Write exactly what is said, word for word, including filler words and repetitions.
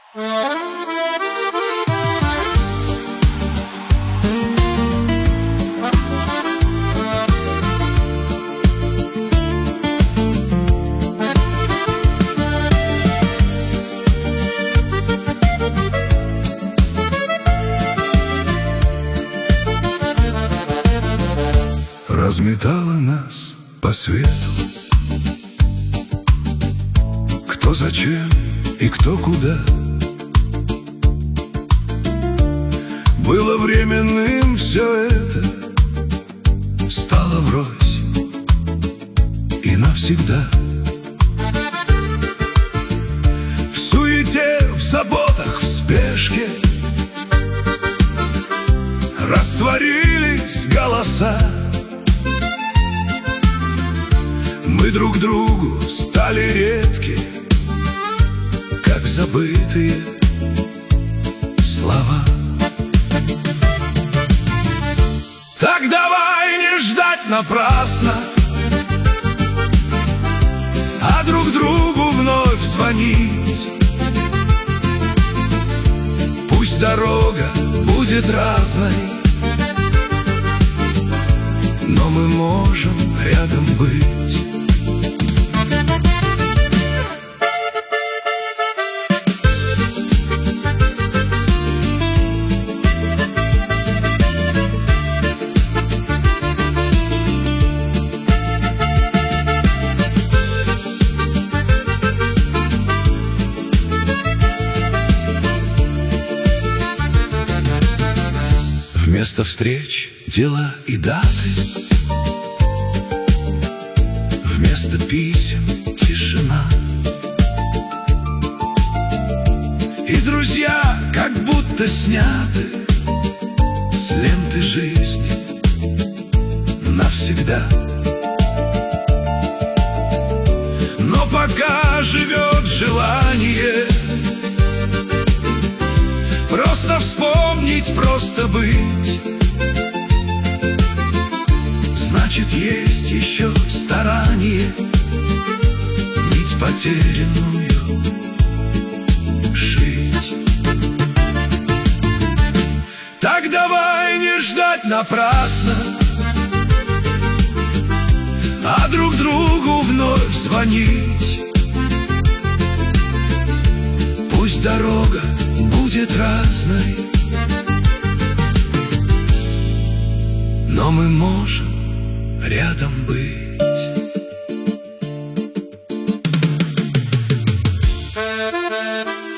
Разметала нас по свету, кто зачем и кто куда. Было временным все это, стало врозь и навсегда. В суете, в заботах, в спешке растворились голоса. Мы друг другу стали редки, как забытые слова. Так давай не ждать напрасно, а друг другу вновь звонить. Пусть дорога будет разной, но мы можем рядом быть. Вместо встреч дела и даты, вместо писем тишина. И друзья как будто сняты с ленты жизни навсегда. Но пока живет желание просто вспомнить, просто быть, значит, есть еще старание нить потерянную шить. Так давай не ждать напрасно, а друг другу вновь звонить. Пусть дорога будет разной, но мы можем рядом быть. Thank you.